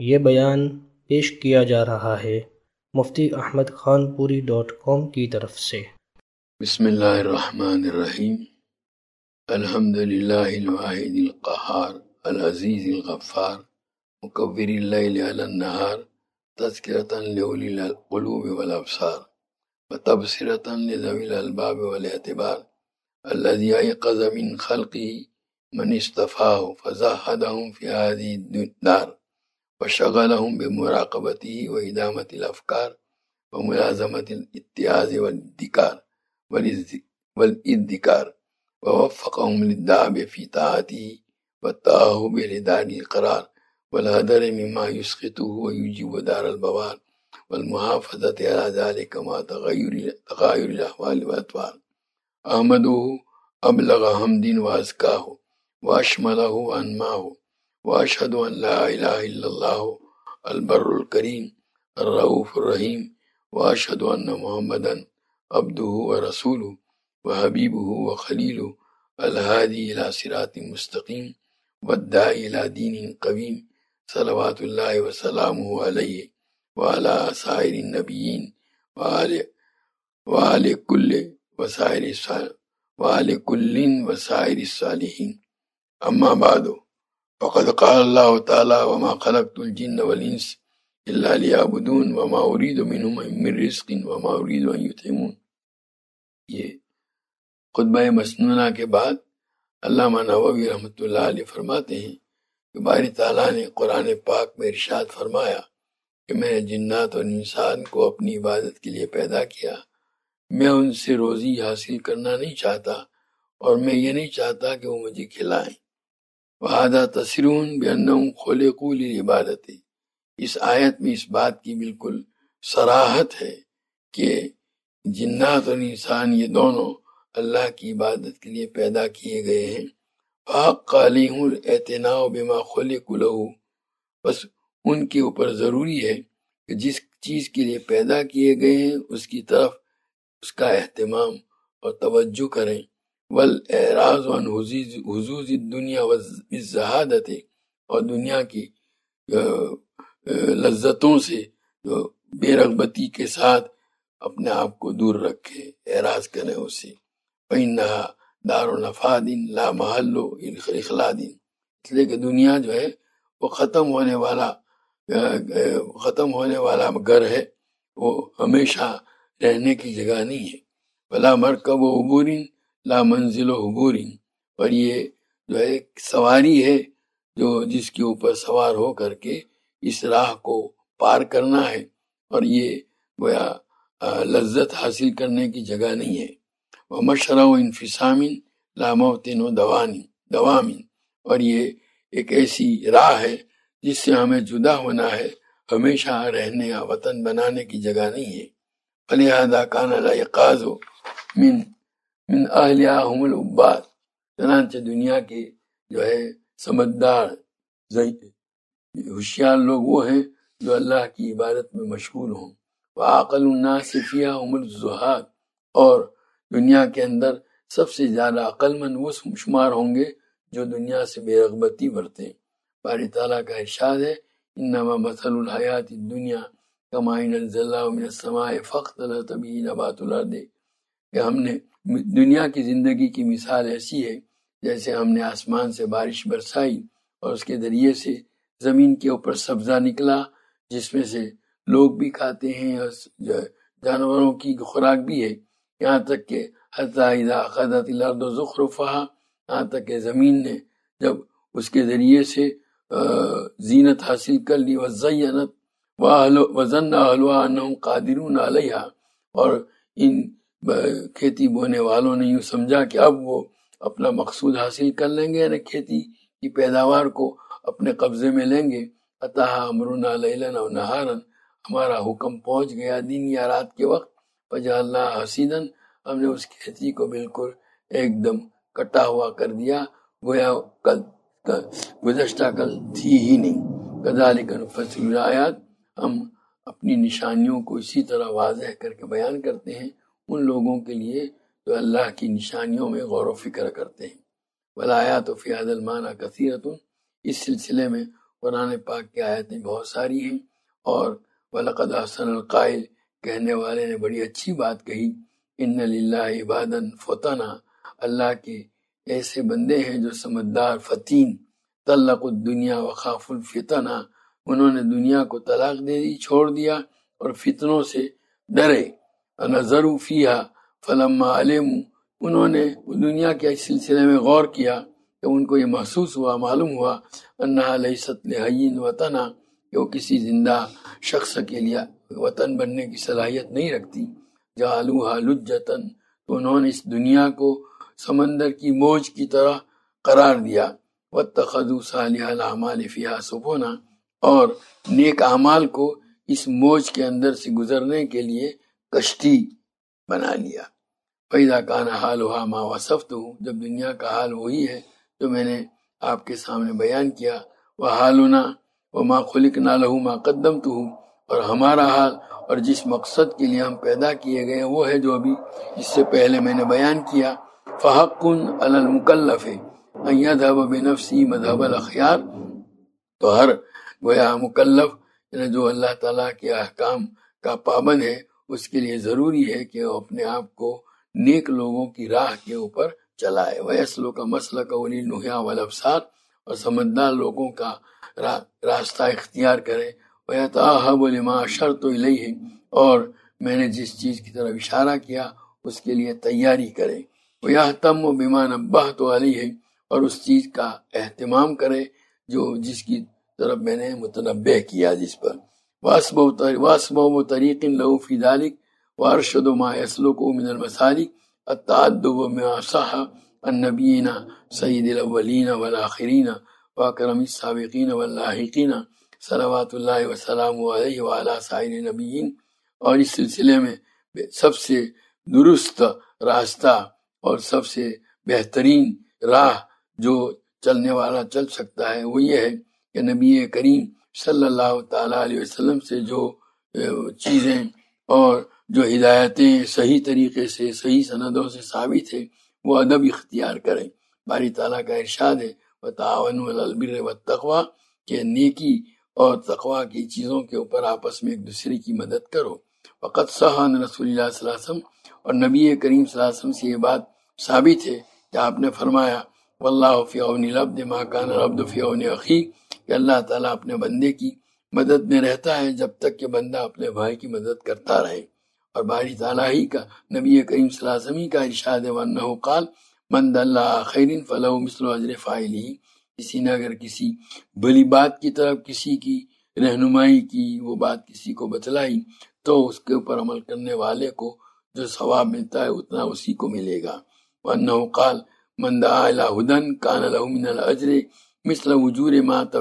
یہ بیان پیش کیا جا رہا ہے مفتی احمد خان پوری .com کی طرف سے۔ بسم اللہ الرحمن الرحیم۔ الحمد للہ الواحد القہار العزیز الغفار مکور اللیل علی النہار تذکرۃ لأولی القلوب والابصار وتبصرۃ لذوی الالباب والاعتبار الذی ایقظ من خلقہ من اصطفاہ فزاہدہم فی ہذہ الدار وشغلہم بمراقبتہ وادامۃ الافکار وملازمۃ الاتعاظ والادکار ووفقهم للدعب في طاعته والتأهب لدار القرار والهدر مما يسخطه ويجيب دار البوار والمحافظة على ذلك مع تغاير الأحوال والأطوار أحمده أبلغ حمد وأزكاه وأشمله وأنماه وأشهد أن لا إله إلا الله البر الكريم الرؤوف الرحيم وأشهد أن محمدا عبده ورسوله وحبيبه وخليله الهادي إلى صراط مستقيم والداعي إلى دين قويم صلوات الله وسلامه عليه وعلى سائر النبيين وعلى كل وسائر الصالحين. أما بعد فقد قال الله تعالى وما خلقت الجن والإنس إلا ليعبدون وما أريد منهم من رزق وما أريد أن يطعمون. یہ خطبہ مسنونہ کے بعد علامہ نووی رحمۃ اللہ علیہ فرماتے ہیں کہ باری تعالیٰ نے قرآن پاک میں ارشاد فرمایا کہ میں نے جنات اور انسان کو اپنی عبادت کے لیے پیدا کیا، میں ان سے روزی حاصل کرنا نہیں چاہتا اور میں یہ نہیں چاہتا کہ وہ مجھے کھلائیں۔ وَهَذَا تَصْرِيحٌ بِأَنَّهُمْ خُلِقُوا لِلْعِبَادَةِ، اس آیت میں اس بات کی بالکل صراحت ہے کہ جنات اور انسان یہ دونوں اللہ کی عبادت کے لیے پیدا کیے گئے ہیں۔ فَحَقَّ عَلَيْهِمُ الْاعْتِنَاءُ بِمَا خُلِقُوا لَهُ، بس ان کے اوپر ضروری ہے کہ جس چیز کے لیے پیدا کیے گئے ہیں اس کی طرف اس کا اہتمام اور توجہ کریں۔ وَالْإِعْرَاضُ عَنْ حُظُوظِ الدُّنْيَا وَالزَّهَادَةِ، اور دنیا کی لذتوں سے بے رغبتی کے ساتھ اپنے آپ کو دور رکھے، اعراض کریں اس سے۔ فَإِنَّهَا دَارُ نَفَادٍ لَا مَحَلُّ إِخْلَادٍ، اس لیے کہ دنیا جو ہے وہ ختم ہونے والا گھر ہے، وہ ہمیشہ رہنے کی جگہ نہیں ہے۔ وَلَا مَرْكَبُ عُبُورٍ لَا مَنْزِلُ عُبُورٍ، اور یہ جو ہے سواری ہے جو جس کے اوپر سوار ہو کر کے اس راہ کو پار کرنا ہے، اور یہ گویا لذت حاصل کرنے کی جگہ نہیں ہے۔ وَمَشْرَعُ انفصام لا موطن دوام، اور یہ ایک ایسی راہ ہے جس سے ہمیں جدا ہونا ہے، ہمیشہ رہنے یا وطن بنانے کی جگہ نہیں ہے۔ فَلِهَذَا كَانَ الْإِيقَاظُ من أَهْلِهَا هُمُ الْعُبَّادُ، چنانچہ دنیا کے جو ہے سمجھدار ہوشیار لوگ وہ ہیں جو اللہ کی عبادت میں مشغول ہوں۔ وَعَقَلُ النَّاسِ فِيهَا هُمُ الزُّهَادُ، اور دنیا کے اندر سب سے زیادہ عقل مند وہ شمار ہوں گے جو دنیا سے بے رغبتی برتیں۔ باری تعالیٰ کا ارشاد ہے انما مثل الحیات الدنیا کماء انزلناه من السماء فاختلط به نبات الارض، کہ ہم نے دنیا کی زندگی کی مثال ایسی ہے جیسے ہم نے آسمان سے بارش برسائی اور اس کے ذریعے سے زمین کے اوپر سبزہ نکلا جس میں سے لوگ بھی کھاتے ہیں اور جانوروں کی خوراک بھی ہے، یہاں تک کہ حتی اذا اخذت الارض زخرفها، یہاں تک کہ زمین نے جب اس کے ذریعے سے زینت حاصل کر لی، وزینت وظن اہلها انہم قادرون علیہا، اور ان کھیتی بونے والوں نے یوں سمجھا کہ اب وہ اپنا مقصود حاصل کر لیں گے، یعنی کھیتی کی پیداوار کو اپنے قبضے میں لیں گے۔ اتاہا امرنا لیلا و نہارا، ہمارا حکم پہنچ گیا دن یا رات کے وقت، فجعلناها حصیدا، ہم نے اس کھیتی کو بالکل ایک دم کٹا ہوا کر دیا، گویا گزشتہ کل تھی ہی نہیں۔ کذالک نفصل الآیات، ہم اپنی نشانیوں کو اسی طرح واضح کر کے بیان کرتے ہیں ان لوگوں کے لیے جو اللہ کی نشانیوں میں غور و فکر کرتے ہیں۔ والآیات فی ھذا المعنی کثیرۃ، اس سلسلے میں قرآن پاک کی آیتیں بہت ساری ہیں، اور وَلَقَدْ أَحْسَنَ الْقَائِلِ کہنے والے نے بڑی اچھی بات کہی، اِنَّ لِلَّهِ عِبَادًا فُطَنَا، اللہ کے ایسے بندے ہیں جو سمجھدار فتین، طلقوا الدنیا وخافوا الفتنہ، انہوں نے دنیا کو طلاق دے دی، چھوڑ دیا، اور فتنوں سے ڈرے، نظروا فیہا فلما علموا، انہوں نے دنیا کے سلسلے میں غور کیا کہ ان کو یہ محسوس ہوا، معلوم ہوا، انہا لیست لحی وطنا، کہ وہ کسی زندہ شخص کے لیے وطن بننے کی صلاحیت نہیں رکھتی، جعلوہا لجتن، تو انہوں نے اس دنیا کو سمندر کی موج کی طرح قرار دیا، واتخذوا صالح الاعمال فیہا سفنا، اور نیک اعمال کو اس موج کے اندر سے گزرنے کے لیے کشتی بنا لیا۔ فَإِذَا كَانَ حَالُهَا مَا وَصَفْتُهُ، جب دنیا کا حال وہی ہے جو میں نے آپ کے سامنے بیان کیا، وَحَالُنَا وَمَا خُلِقْنَا لَهُ مَا قَدَّمْتُهُ، اور ہمارا حال اور جس مقصد کے لیے ہم پیدا کیے گئے وہ ہے جو ابھی اس سے پہلے میں نے بیان کیا، فَحَقٌّ عَلَى الْمُكَلَّفِ أَن يَذْهَبَ بِنَفْسِهِ مَذْهَبَ الْأَخْيَارِ، تو ہر گویا مکلف جو اللہ تعالیٰ کے احکام کا پابند ہے، اس کے لیے ضروری ہے کہ وہ اپنے آپ کو نیک لوگوں کی راہ کے اوپر چلائے، وَيَسْلُكَ مَسْلَكَ أُولِي النُّهَى وَالْأَبْصَارِ، اور سمجھدار لوگوں کا راستہ اختیار کرے، وَيَتَأَهَّبُ لِمَا أَشَرْتُ إِلَيْهِ، اور میں نے جس چیز کی طرف اشارہ کیا اس کے لیے تیاری کرے، وَيَهْتَمُّ بِمَا نَبَّهْتُ عَلَيْهِ، اور اس چیز کا اہتمام کرے جس کی طرف میں نے متنبہ کیا جس پر، وَأَسْبَوْ طَرِيقٍ لَهُ فِي ذَلِكَ وَأَرْشَدُ مَا يَسْلُكُهُ مِنَ الْمَسَالِكِ التَّعَدُّبُ مِمَا صَحَّ النَّبِيِّينَ سَيِّدِ الْأَوَّلِينَ وَالْآخِرِينَ وَأَكْرَمِ السَّابِقِينَ وَاللَّاحِقِينَ صلوات اللہ وسلام علیہ وعلی سائر نبیین، اور اس سلسلے میں سب سے درست راستہ اور سب سے بہترین راہ جو چلنے والا چل سکتا ہے وہ یہ ہے کہ نبی کریم صلی اللہ تعالیٰ علیہ وسلم سے جو چیزیں اور جو ہدایتیں صحیح طریقے سے صحیح سندوں سے ثابت ہے وہ ادب اختیار کریں۔ باری تعالیٰ کا ارشاد ہے وَتَعَاوَنُوا عَلَى الْبِرِّ وَالتَّقْوَىٰ، کہ نیکی اور تقوی کی چیزوں کے اوپر آپس میں ایک دوسرے کی مدد کرو۔ وقد صح عن رسول اللہ صلی اللہ علیہ وسلم، اور نبی کریم صلی اللہ علیہ وسلم سے یہ بات ثابت ہے کہ آپ نے فرمایا واللہ فی عون العبد ما کان العبد فی عون اخیہ، کہ اللہ تعالیٰ اپنے بندے کی مدد میں رہتا ہے جب تک کہ بندہ اپنے بھائی کی مدد کرتا رہے۔ اور باری تعالیٰ ہی کا نبی کریم صلی اللہ علیہ وسلم کا ارشاد ہے وانہ قال من دل علی خیر فلہ مثل اجر فاعلہ، کسی نے اگر کسی بھلی بات کی طرف کسی کی رہنمائی کی، وہ بات کسی کو بتلائی، تو اس کے اوپر عمل کرنے والے کو جو ثواب ملتا ہے اتنا اسی کو ملے گا۔ وانہ قال من دعا الی ھدی کان لہ من الاجر مثل اجور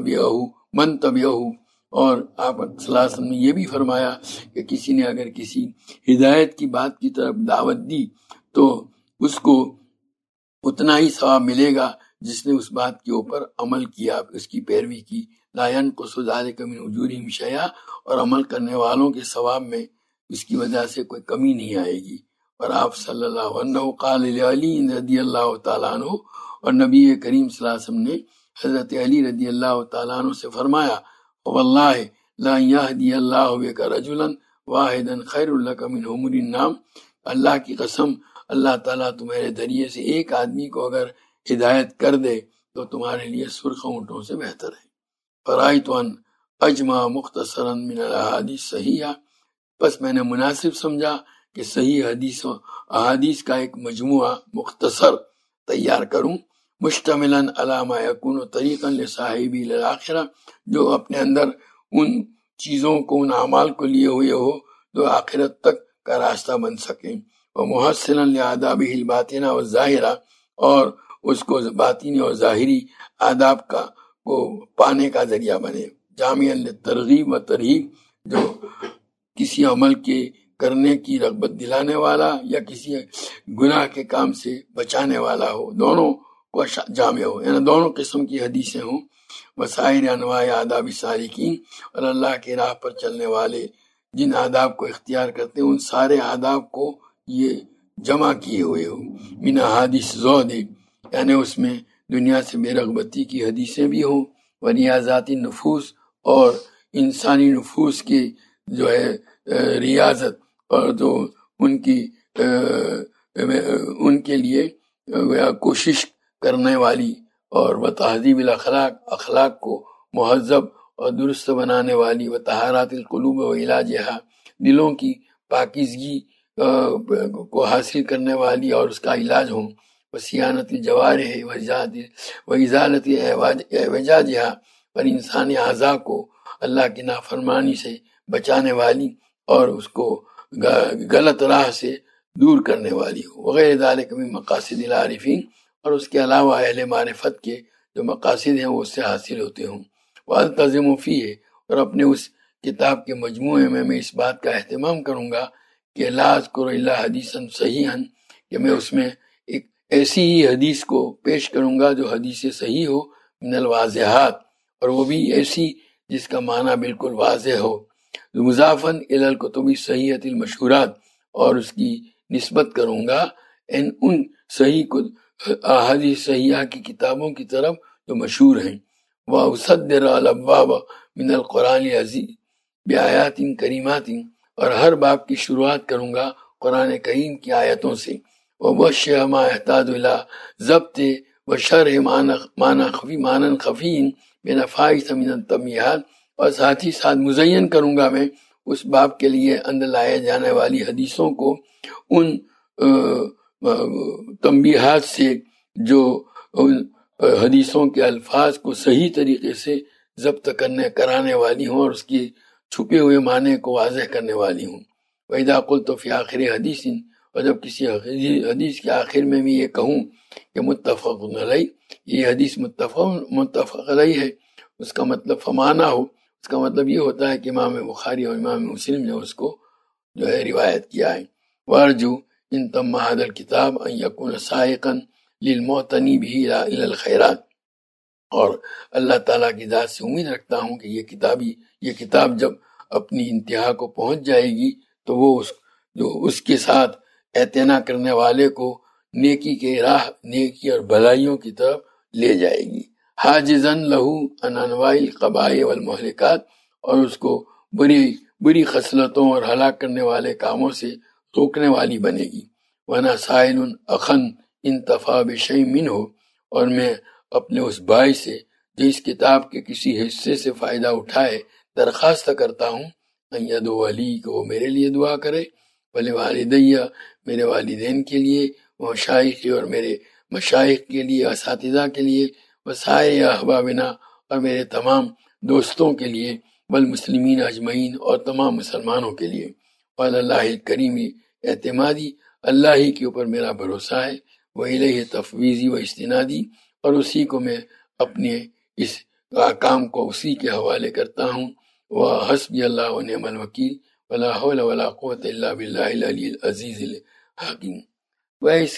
من تبعہ، اور آپ صلی اللہ علیہ وسلم نے یہ بھی فرمایا کہ کسی نے اگر کسی ہدایت کی بات کی طرف دعوت دی تو اس کو اتنا ہی ثواب ملے گا جس نے اس بات کے اوپر عمل کیا، اس کی پیروی کی، لا ينقص ذلك من اجورهم شیئا، اور عمل کرنے والوں کے ثواب میں اس کی وجہ سے کوئی کمی نہیں آئے گی۔ اور آپ صلی اللہ عنہ قال لعلی رضی اللہ تعالیٰ عنہ، اور نبی کریم صلی اللہ علیہ وسلم نے حضرت علی رضی اللہ تعالیٰ عنہ سے فرمایا واللہ لا يهدي اللہ بک رجلا واحدا خیر لک من حمر النعم، اللہ کی قسم اللہ تعالیٰ تمہارے ذریعے سے ایک آدمی کو اگر ہدایت کر دے تو تمہارے لیے سرخ اونٹوں سے بہتر ہے۔ فرائیت ان اجمع مختصرا من الاحادیث صحیحہ، بس میں نے مناسب سمجھا کہ صحیح احادیث کا ایک مجموعہ مختصر تیار کروں، مشتملا علی ما یکون طریقا لصاحبی للآخرہ، جو اپنے اندر ان چیزوں کو، ان اعمال کو لیے ہوئے ہو جو آخرت تک کا راستہ بن سکیں، ومحسنا لآدابہ الباطنہ والظاہرہ، اور اس کو باطنی اور ظاہری آداب کو پانے کا ذریعہ بنے، جامعا للترغیب و ترہیب، جو کسی عمل کے کرنے کی رغبت دلانے والا یا کسی گناہ کے کام سے بچانے والا ہو، دونوں کو جامع ہو، یعنی دونوں قسم کی حدیثیں ہوں، وسائر انواع آداب سالکین، اور اللہ کی راہ پر چلنے والے جن آداب کو اختیار کرتے ہیں ان سارے آداب کو یہ جمع کیے ہوئے ہو، من احادیث زہد، یعنی اس میں دنیا سے بے رغبتی کی حدیثیں بھی ہوں، و ریاضاتی نفوس اور انسانی نفوس کی جو ہے ریاضت اور جو ان کے لیے کوشش کرنے والی اور و تہذیب الاخلاق اخلاق کو مہذب اور درست بنانے والی و طہارات القلوب و علاجہا دلوں کی پاکیزگی کو حاصل کرنے والی اور اس کا علاج ہوں و سیانت الجوارح و ازالت اعوجاجہا اور انسانی اعضاء کو اللہ کی نافرمانی سے بچانے والی اور اس کو غلط راہ سے دور کرنے والی ہو وغیرہ ذالک من مقاصد العارفین اور اس کے علاوہ اہل معرفت کے جو مقاصد ہیں وہ اس سے حاصل ہوتے ہوں والتزم فیہ اور اپنے اس کتاب کے مجموعے میں اس بات کا اہتمام کروں گا کہ لا اذکر الا حدیثا صحیحا کہ میں اس میں ایک ایسی ہی حدیث کو پیش کروں گا جو حدیث صحیح ہو من الواضحات اور وہ بھی ایسی جس کا معنی بالکل واضح ہو مضافاً الی الکتب الصحیحۃ المشہورات اور اس کی نسبت کروں گا ان صحیح احادیث صحیحہ کی کتابوں کی طرف جو مشہور ہیں وَأُصَدِّرَ الْأَبْوَابَ مِنَ الْقُرْآنِ الْعَزِيزِ بِآيَاتٍ كَرِيمَاتٍ اور ہر باب کی شروعات کروں گا قرآن کریم کی آیتوں سے وَبَشِّرْ مَا يَحْتَاجُ إِلَى ضَبْطٍ وَشَرْحٍ مَعْنًى خَفِيٍّ بِنَفَائِسَ مِنَ التَّنبِيهات اور ساتھ ہی ساتھ مزین کروں گا میں اس باب کے لیے اندر لائے جانے والی حدیثوں کو ان تنبیہات سے جو حدیثوں کے الفاظ کو صحیح طریقے سے ضبط کرانے والی ہوں اور اس کی چھپے ہوئے معنی کو واضح کرنے والی ہوں وَإِذَا قُلْتُ فِي آخِرِ حدیث اور جب کسی حدیث کے آخر میں بھی یہ کہوں کہ متفق علیہ یہ حدیث متفق علیہ ہے اس کا مطلب فمانا ہو اس کا مطلب یہ ہوتا ہے کہ امام بخاری اور امام مسلم نے اس کو جو ہے روایت کیا ہے وارجو ان تم هذا الكتاب ان يكون سائقا للمعتنی به الى الخیرات اور اللہ تعالیٰ کی ذات سے امید رکھتا ہوں کہ یہ کتاب جب اپنی انتہا کو پہنچ جائے گی تو وہ اس کے ساتھ اعتنا کرنے والے کو نیکی کے راہ نیکی اور بھلائیوں کی طرف لے جائے گی حاجزن لہو عن انواع القبائح والمہلکات اور اس کو بری خصلتوں اور ہلاک کرنے والے کاموں سے روکنے والی بنے گی وَأَنَا سَائِلٌ أَخًا انتفع بشیء منہ اور میں اپنے اس بھائی سے جو اس کتاب کے کسی حصے سے فائدہ اٹھائے درخواست کرتا ہوں ان یدعو لی کہ وہ میرے لیے دعا کرے ولوالدیہ میرے والدین کے لیے ومشائخی اور میرے مشائخ کے لیے اساتذہ کے لیے وسائر احبابنا اور میرے تمام دوستوں کے لیے والمسلمین اجمعین اور تمام مسلمانوں کے لیے وعلی اللہ الکریم اعتمادی اللہ ہی کے اوپر میرا بھروسہ ہے وإلیہ تفویضی و استنادی اور اسی کو میں اپنے اس کام کو اسی کے حوالے کرتا ہوں وحسبی اللہ ونعم الوکیل ولا حول ولا قوة الا باللہ العلی العزیز الحکیم اس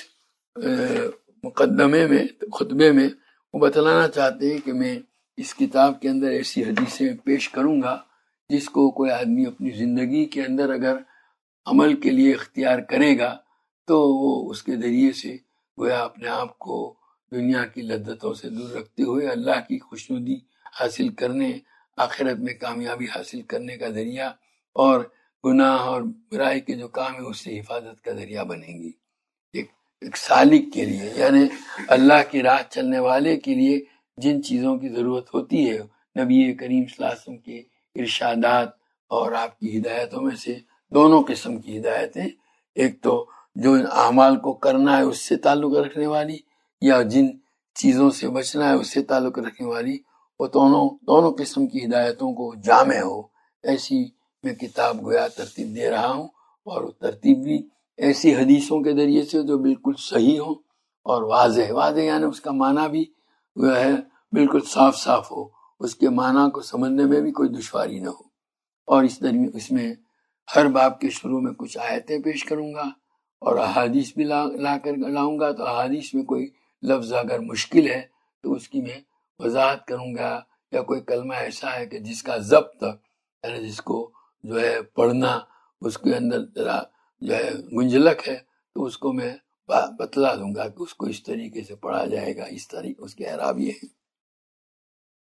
مقدمے میں خطبے میں وہ بتلانا چاہتے ہیں کہ میں اس کتاب کے اندر ایسی حدیثیں پیش کروں گا جس کو کوئی آدمی اپنی زندگی کے اندر اگر عمل کے لیے اختیار کرے گا تو وہ اس کے ذریعے سے گویا اپنے آپ کو دنیا کی لذتوں سے دور رکھتے ہوئے اللہ کی خوشنودی حاصل کرنے آخرت میں کامیابی حاصل کرنے کا ذریعہ اور گناہ اور برائی کے جو کام ہے اس سے حفاظت کا ذریعہ بنیں گی ایک سالک کے لیے یعنی اللہ کی راہ چلنے والے کے لیے جن چیزوں کی ضرورت ہوتی ہے نبی کریم صلی اللہ علیہ وسلم کے ارشادات اور آپ کی ہدایتوں میں سے دونوں قسم کی ہدایتیں ایک تو جو اعمال کو کرنا ہے اس سے تعلق رکھنے والی یا جن چیزوں سے بچنا ہے اس سے تعلق رکھنے والی وہ دونوں قسم کی ہدایتوں کو جامع ہو ایسی میں کتاب گویا ترتیب دے رہا ہوں اور ترتیب بھی ایسی حدیثوں کے ذریعے سے جو بالکل صحیح ہوں اور واضح یعنی اس کا معنی بھی وہ ہے بالکل صاف ہو اس کے معنی کو سمجھنے میں بھی کوئی دشواری نہ ہو اور اس میں ہر باب کے شروع میں کچھ آیتیں پیش کروں گا اور احادیث بھی لاؤں گا تو احادیث میں کوئی لفظ اگر مشکل ہے تو اس کی میں وضاحت کروں گا یا کوئی کلمہ ایسا ہے کہ جس کا ضبط یعنی جس کو جو ہے پڑھنا اس کے اندر ذرا جو ہے گنجلک ہے تو اس کو میں بتلا دوں گا کہ اس کو اس طریقے سے پڑھا جائے گا اس طریقے اس کے اعراب یہ ہیں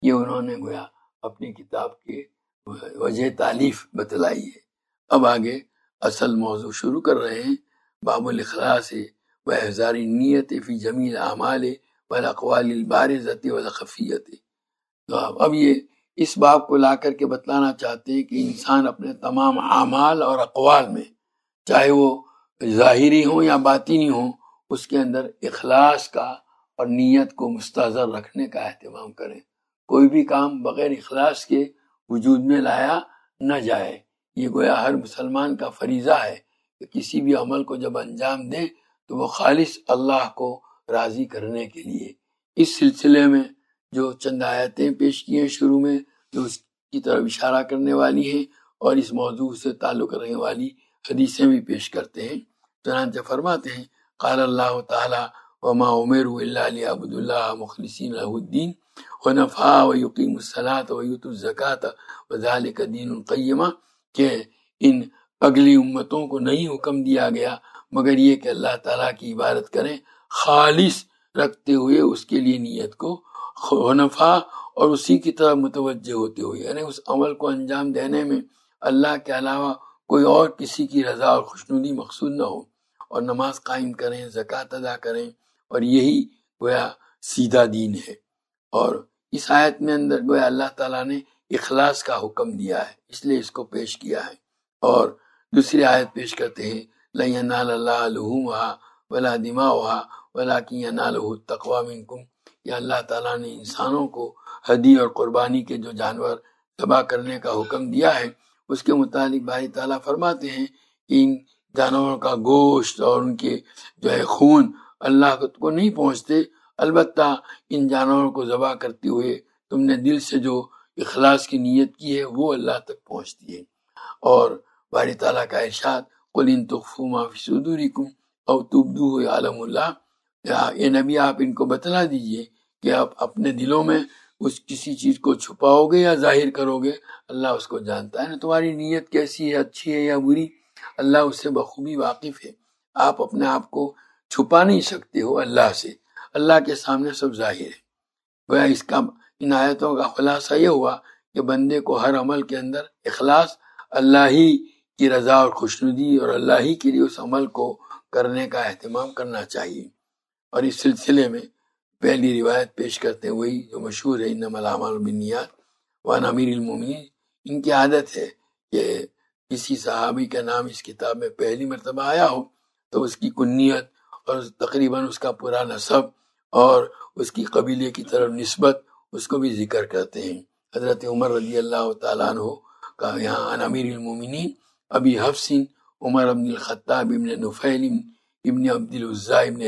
یہ انہوں نے گویا اپنی کتاب کے وجہ تالیف بتلائی ہے۔ اب آگے اصل موضوع شروع کر رہے ہیں، باب الاخلاص و احضار النیت فی جمیع الاعمال والاقوال البارزۃ والخفیۃ۔ تو اب یہ اس باب کو لا کر کے بتلانا چاہتے ہیں کہ انسان اپنے تمام اعمال اور اقوال میں، چاہے وہ ظاہری ہوں یا باطنی ہوں، اس کے اندر اخلاص کا اور نیت کو مستحضر رکھنے کا اہتمام کریں۔ کوئی بھی کام بغیر اخلاص کے وجود میں لایا نہ جائے۔ یہ گویا ہر مسلمان کا فریضہ ہے کہ کسی بھی عمل کو جب انجام دے تو وہ خالص اللہ کو راضی کرنے کے لیے۔ اس سلسلے میں جو چند آیتیں پیش کی ہیں شروع میں، جو اس کی طرف اشارہ کرنے والی ہیں اور اس موضوع سے تعلق رکھنے والی حدیثیں بھی پیش کرتے ہیں۔ چنانچہ فرماتے ہیں، قال اللہ تعالی وما امروا الا ليعبدوا الله مخلصین له الدین حنفاء ويقيموا الصلاة ويؤتوا الزکاة وذلك دین القیمہ، کہ ان اگلی امتوں کو نہیں حکم دیا گیا مگر یہ کہ اللہ تعالیٰ کی عبادت کریں خالص رکھتے ہوئے اس کے لیے نیت کو، حنفاء اور اسی کی طرف متوجہ ہوتے ہوئے، یعنی اس عمل کو انجام دینے میں اللہ کے علاوہ کوئی اور کسی کی رضا اور خوشنودی مقصود نہ ہو، اور نماز قائم کریں، زکوٰۃ ادا کریں، اور یہی گویا سیدھا دین ہے۔ اور اس آیت میں اندر گویا اللہ تعالیٰ نے اخلاص کا حکم دیا ہے، اس لیے اس کو پیش کیا ہے۔ اور دوسری آیت پیش کرتے ہیں، لَن يَنَالَ اللَّهَ لُحُومُهَا وَلَا دِمَاؤُهَا وَلَٰكِن يَنَالُهُ التَّقْوَىٰ مِنكُمْ، کہ اللہ تعالیٰ نے انسانوں کو ہدی اور قربانی کے جو جانور ذبح کرنے کا حکم دیا ہے، اس کے متعلق باری تعالیٰ فرماتے ہیں کہ ان جانوروں کا گوشت اور ان کے جو ہے خون اللہ کو نہیں پہنچتے، البتہ ان جانوروں کو ذبح کرتے ہوئے تم نے دل سے جو اخلاص کی نیت کی ہے وہ اللہ تک پہنچتی ہے۔ اور باری تعالیٰ کا ارشاد، قُلْ إِن تُخْفُوا مَا فِي صُدُورِكُمْ أَوْ تُبْدُوهُ يَعْلَمُ اللَّهُ، اے نبی آپ ان کو بتلا دیجئے کہ آپ اپنے دلوں میں اس کسی چیز کو چھپاؤ گے یا ظاہر کرو گے، اللہ اس کو جانتا ہے۔ تمہاری نیت کیسی ہے، اچھی ہے یا بری، اللہ اس سے بخوبی واقف ہے۔ آپ اپنے آپ کو چھپا نہیں سکتے ہو اللہ سے، اللہ کے سامنے سب ظاہر ہے۔ گویا اس کا ان آیتوں کا خلاصہ یہ ہوا کہ بندے کو ہر عمل کے اندر اخلاص، اللہ ہی کی رضا اور خوشنودی اور اللہ ہی کے لیے اس عمل کو کرنے کا اہتمام کرنا چاہیے۔ اور اس سلسلے میں پہلی روایت پیش کرتے ہیں وہی جو مشہور ہے، انما الاعمال بالنیات، وعن امیر المومنین۔ ان کی عادت ہے کہ کسی صحابی کا نام اس کتاب میں پہلی مرتبہ آیا ہو تو اس کی کنیت اور تقریباً اس کا پورا نسب اور اس کی قبیلے کی طرف نسبت اس کو بھی ذکر کرتے ہیں۔ حضرت عمر رضی اللہ تعالیٰ عنہ کا یہاں عن امیر المومنین ابی حفص عمر ابن الخطاب ابن نفیل ابن عبد العزا ابن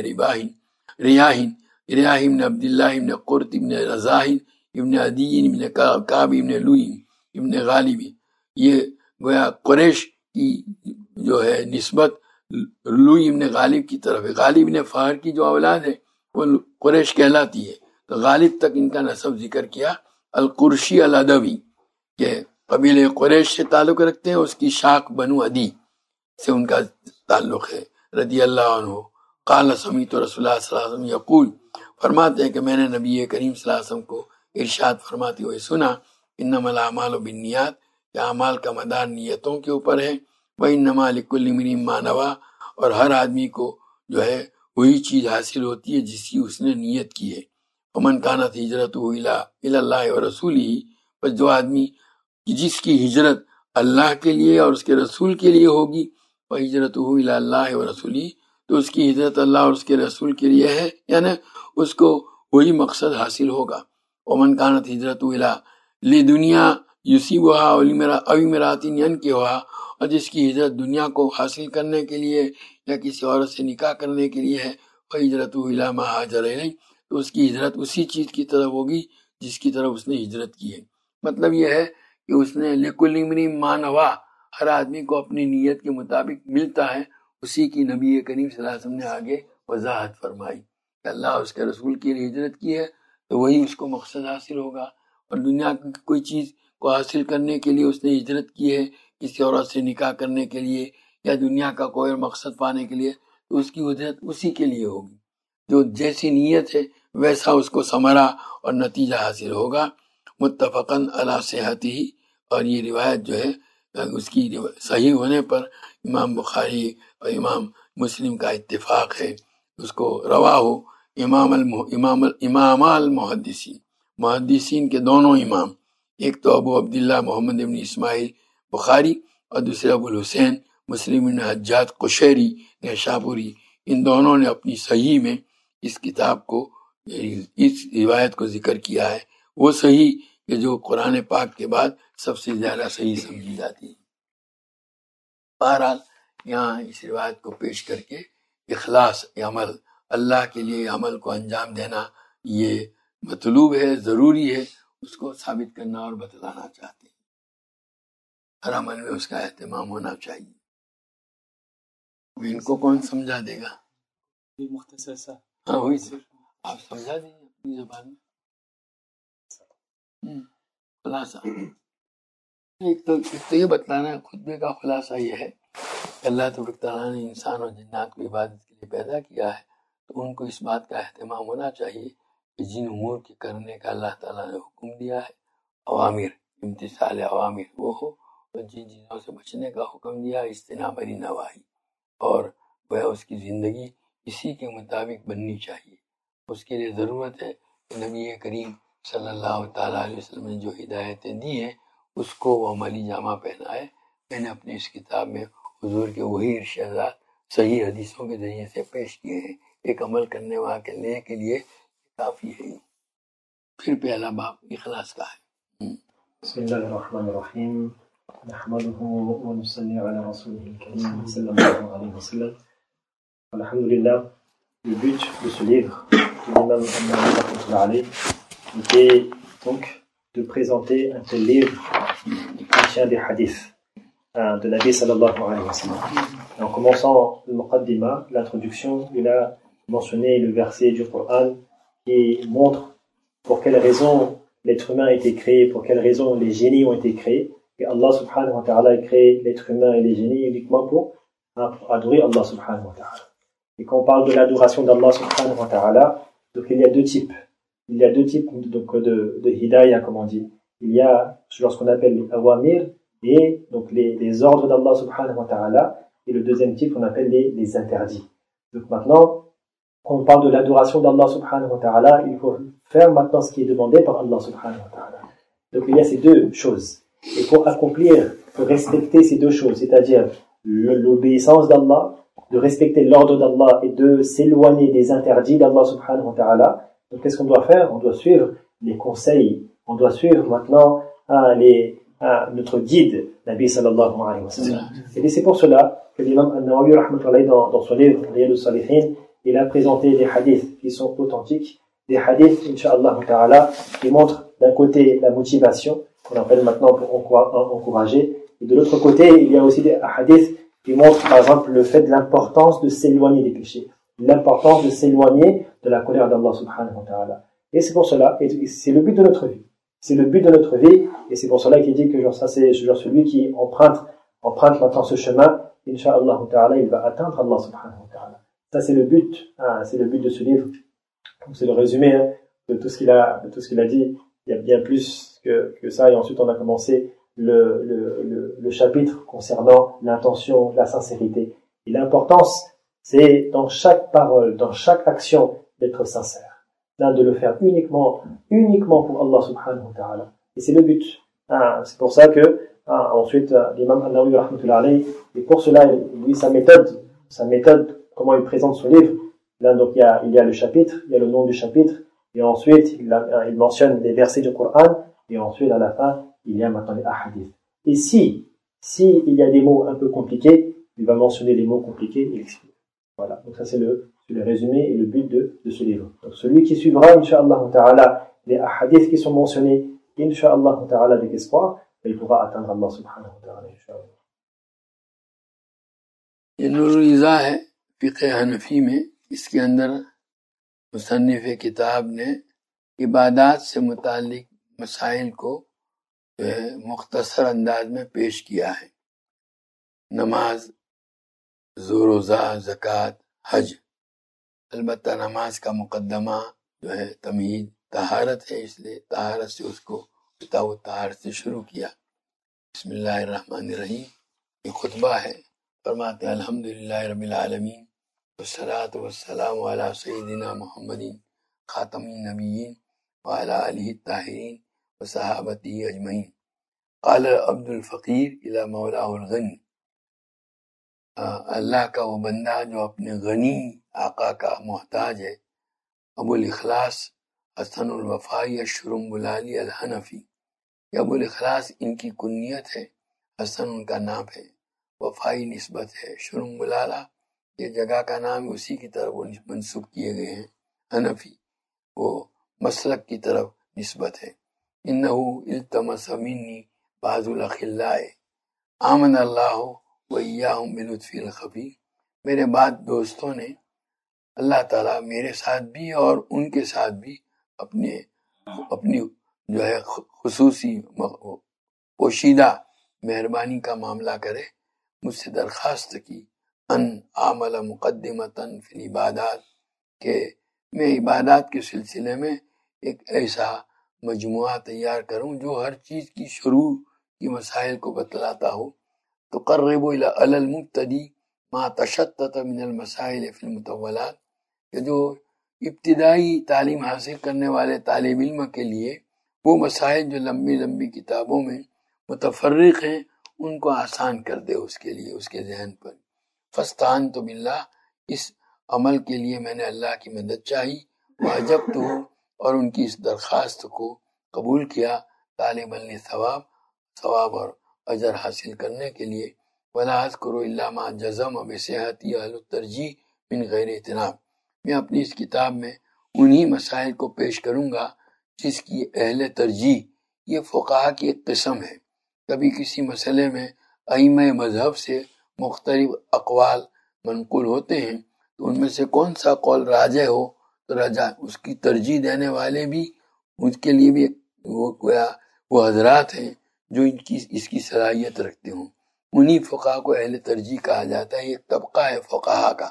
ریاح ابن عبداللہ ابن قرط ابن رزاح ابن عدی ابن کعب ابن لوئی ابن غالب، یہ گویا قریش کی جو ہے نسبت لوئی ابن غالب کی طرف ہے۔ غالب ابن فہر کی جو اولاد ہے وہ قریش کہلاتی ہے، تو غالب تک ان کا نسب ذکر کیا۔ القرشی الادوی، کہ قبیلے قریش سے تعلق رکھتے ہیں، اس کی شاخ بنو عدی سے ان کا تعلق ہے، رضی اللہ عنہ۔ قال سمیت رسول اللہ صلی اللہ علیہ وسلم یقول، فرماتے ہیں کہ میں نے نبی کریم صلی اللہ علیہ وسلم کو ارشاد فرماتے ہوئے سنا، انما الاعمال بالنیات، کہ اعمال کا مدار نیتوں کے اوپر ہے، وانما لکل امرئ ما نوی، اور ہر آدمی کو جو ہے وہی چیز حاصل ہوتی ہے جس کی اس نے نیت کی ہے۔ ومن کانت ہجرتہ الی اللہ ورسولہ، بس جو آدمی جس کی ہجرت اللہ کے لیے اور اس کے رسول کے لیے ہوگی، وہجرتہ الی اللہ ورسولہ، تو اس کی ہجرت اللہ اور اس کے رسول کے لیے ہے، یعنی اس کو وہی مقصد حاصل ہوگا۔ ومن کانت ہجرتہ الی دنیا یصیبها او امرأۃ ینکحها، اور جس کی ہجرت دنیا کو حاصل کرنے کے لیے یا کسی عورت سے نکاح کرنے کے لیے ہے، وہجرتہ الی ما ہاجر الیہ، تو اس کی ہجرت اسی چیز کی طرف ہوگی جس کی طرف اس نے ہجرت کی ہے۔ مطلب یہ ہے کہ اس نے لکل امرئ ما نوی، ہر آدمی کو اپنی نیت کے مطابق ملتا ہے، اسی کی نبی کریم صلی اللہ علیہ وسلم نے آگے وضاحت فرمائی کہ اللہ اور اس کے رسول کے لیے ہجرت کی ہے تو وہی اس کو مقصد حاصل ہوگا، اور دنیا کی کوئی چیز کو حاصل کرنے کے لیے اس نے ہجرت کی ہے، کسی عورت سے نکاح کرنے کے لیے یا دنیا کا کوئی اور مقصد پانے کے لیے، تو اس کی ہجرت اسی کے لیے ہوگی۔ جو جیسی نیت ہے ویسا اس کو ثمرہ اور نتیجہ حاصل ہوگا۔ मुत्तफ़क़न अला सिहतिही, और ये रिवायत जो है उसकी सही होने पर इमाम बुखारी और इमाम मुस्लिम का इत्तिफाक है। उसको रवाहु इमामाल मुहद्दिसीन, मुहद्दिसीन के दोनों इमाम, एक तो अबू अब्दुल्लाह मोहम्मद इब्न इस्माइल बुखारी और दूसरे अबुल हुसैन मुस्लिम इब्न हज्जाज कुशैरी नेशापुरी, इन दोनों ने अपनी सही में इस किताब को, इस रिवायत को जिक्र किया है। वो सही कि जो कुरान पाक के बाद सबसे ज्यादा सही समझी जाती है। बहरहाल यहाँ इस रिवायत को पेश करके इखलास अमल, अल्लाह के लिए अमल को अंजाम देना, ये मतलूब है, जरूरी है, उसको साबित करना और बतलाना चाहते हैं। हर अमल में उसका एहतमाम होना चाहिए। इनको कौन समझा देगा? मुख्तसर सा, हाँ वही आप समझा दीजिए अपनी ज़बान में। खुलासा एक तो ये बतलाना है, खुतबे का खुलासा ये है, अल्लाह तबारक तआला ने इंसान और जिन्नात को इबादत के लिए पैदा किया है, तो उनको इस बात का एहतमाम होना चाहिए कि जिन उमूर के करने का अल्लाह ताला ने हुक्म दिया है, अवामिर, इम्तिसाल अवामिर वो हो, और जिन चीज़ों से बचने का हुक्म दिया है, इज्तिनाबी नवाही, और वह उसकी ज़िंदगी इसी के मुताबिक बननी चाहिए। उसके लिए ज़रूरत है कि नबी करीम सल्लल्लाहु ताला अलैहि वसल्लम ने जो हिदायतें दी हैं उसको वो अमली जामा पहनाए। मैंने अपनी इस किताब में हुजूर के वही इरशादात सही हदीसों के जरिए से पेश किए हैं। एक अमल करने वाले के लिए काफ़ी है। फिर पहला बाब इखलास का है। बिस्मिल्लाहिर्रहमानिर्रहीम, नहमदुहु व नुसल्ली अला रसूलिहिल करीम सल्लल्लाहु अलैहि वसल्लम। Alhamdulillah, le but de ce livre de l'imam An-Nawawi était donc de présenter un tel livre qui contient des hadiths de Nabi sallallahu alayhi wa sallam. En commençant le Muqaddima, l'introduction, il a mentionné le verset du Coran qui montre pour quelle raison l'être humain a été créé, pour quelle raison les génies ont été créés. Et Allah subhanahu wa ta'ala a créé l'être humain et les génies uniquement pour adorer Allah subhanahu wa ta'ala. Et quand on parle de l'adoration d'Allah subhanahu wa ta'ala, donc il y a deux types. Il y a deux types donc de hidayah, comme on dit. Il y a ce qu'on appelle les awamir, et donc les ordres d'Allah subhanahu wa ta'ala, et le deuxième type qu'on appelle les interdits. Donc maintenant, quand on parle de l'adoration d'Allah subhanahu wa ta'ala, il faut faire maintenant ce qui est demandé par Allah subhanahu wa ta'ala. Donc il y a ces deux choses. Et pour accomplir, pour respecter ces deux choses, c'est-à-dire l'obéissance d'Allah, de respecter l'ordre d'Allah et de s'éloigner des interdits d'Allah subhanahu wa ta'ala, donc qu'est-ce qu'on doit faire? On doit suivre les conseils, on doit suivre maintenant notre guide, Nabi sallallahu alayhi wa sallam. Et c'est pour cela que l'imam An-Nawawi rahmatullahi dans son livre Riyadus Salihin, il a présenté des hadiths qui sont authentiques, des hadiths, incha'Allah ta'ala, qui montrent d'un côté la motivation, qu'on appelle maintenant pour encourager, et de l'autre côté, il y a aussi des hadiths qui montrent par exemple le fait de l'importance de s'éloigner des péchés, l'importance de s'éloigner de la colère d'Allah subhanahu wa ta'ala. Et c'est pour cela, et c'est le but de notre vie. C'est le but de notre vie, et c'est pour cela qu'il dit que genre ça c'est genre celui qui emprunte maintenant ce chemin, incha'Allah ta'ala, il va atteindre Allah subhanahu wa ta'ala. Ça c'est le but de ce livre. Donc c'est le résumé de tout ce qu'il a dit. Il y a bien plus que ça, et ensuite on a commencé le chapitre concernant l'intention, la sincérité. Et l'importance, c'est dans chaque parole, dans chaque action, d'être sincère. Là, de le faire uniquement pour Allah subhanahu wa ta'ala. Et c'est le but. C'est pour ça que, ensuite, l'imam An-Nawawi rahmatullahi alayhi, et pour cela, lui, sa méthode, comment il présente son livre. Là, donc, il y a le chapitre, il y a le nom du chapitre, et ensuite, il mentionne des versets du Coran, et ensuite, à la fin, il y a maintenant les ahadith. Et si il y a des mots un peu compliqués, il va mentionner les mots compliqués et l'expliquer. Voilà. Donc ça c'est le résumé et le but de ce livre. Donc celui qui suivra, incha'Allah ta'ala, les ahadiths qui sont mentionnés, incha'Allah ta'ala, avec espoir, il pourra atteindre Allah subhanahu wa ta'ala, incha'Allah. ये नूर-ए-इज़ा है फ़िक़्ह हनफ़ी में, इसके अंदर मुसन्निफ़ किताब ने इबादात से मुतालिक मसाइल को मुख्तसर अंदाज में पेश किया है। नमाज, रोज़ा, ज़कात, हज। अलबत्ता नमाज का मुकद्दमा जो है तमहीद, तहारत है, इसलिए तहारत से उसको کتاب الطہارت سے شروع کیا۔ بسم اللہ الرحمن الرحیم، یہ خطبہ ہے۔ فرماتے ہیں الحمدللہ رب العالمین والصلاة والسلام علی سیدنا محمد خاتم النبیین وعلی آلہ الطاہرین وصحابتہ اجمعین۔ قال عبد الفقیر الی مولاہ الغنی، اللہ کا وہ بندہ جو اپنے غنی آقا کا محتاج ہے۔ ابو الاخلاص حسن الوفائی الشرمبلالی الحنفی، یہ ابو الاخلاص ان کی کنیت ہے، حسن ان کا نام ہے، وفائی نسبت ہے، شرمبلالہ یہ جگہ کا نام، اسی کی طرف وہ منسوب کیے گئے ہیں، حنفی وہ مسلک کی طرف نسبت ہے۔ انہو التمس منی بعض الاخلاء آمن اللہ وإیاہم بلطف الخفی، میرے بعد دوستوں نے اللہ تعالیٰ میرے ساتھ بھی اور ان کے ساتھ بھی اپنی جو ہے خصوصی پوشیدہ مہربانی کا معاملہ کرے۔ مجھ سے درخواست کی ان عامل مقدمتاً فی العبادات، کہ میں عبادات کے سلسلے میں ایک ایسا مجموعہ تیار کروں جو ہر چیز کی شروع کی مسائل کو بتلاتا ہو۔ تقرب الی المبتدی ما تشتت من المسائل فی المطولات، کہ جو ابتدائی تعلیم حاصل کرنے والے طالب علم کے لیے وہ مسائل جو لمبی لمبی کتابوں میں متفرق ہیں ان کو آسان کر دے، اس کے لیے اس کے ذہن پر۔ فاستعنت باللہ، اس عمل کے لیے میں نے اللہ کی مدد چاہی۔ وعجبت، اور ان کی اس درخواست کو قبول کیا، طالبا للثواب، ثواب اور اجر حاصل کرنے کے لیے۔ ولا اذکر الا ما جزم بصحتی اہل الترجیح من غیر اطناب، میں اپنی اس کتاب میں انہی مسائل کو پیش کروں گا جس کی اہل ترجیح، یہ فقہا کی ایک قسم ہے، کبھی کسی مسئلے میں ائمہ مذہب سے مختلف اقوال منقول ہوتے ہیں، تو ان میں سے کون سا قول راجح ہو تو راجح اس کی ترجیح دینے والے بھی اس کے لیے بھی وہ حضرات ہیں جو اس کی صلاحیت رکھتے ہوں، انہی فقہا کو اہل ترجیح کہا جاتا ہے، یہ طبقہ ہے فقہا کا۔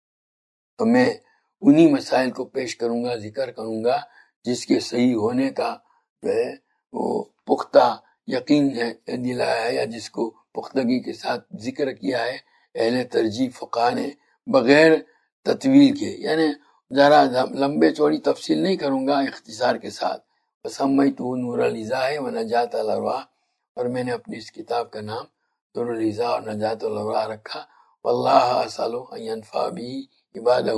تو میں انہی مسائل کو پیش کروں گا، ذکر کروں گا جس کے صحیح ہونے کا جو ہے وہ پختہ یقین ہے دلایا ہے، یا جس کو پختگی کے ساتھ ذکر کیا ہے اہل ترجیح فقہا نے بغیر تطویل کے، یعنی ذرا لمبے چوڑی تفصیل نہیں کروں گا، اختصار کے ساتھ۔ وسمیتہ نور الازاء و نجات الارواح، اور میں نے اپنی اس کتاب کا نام نور الازاء اور نجات الارواح رکھا۔ واللہ اسأل ان ينفع به عبادہ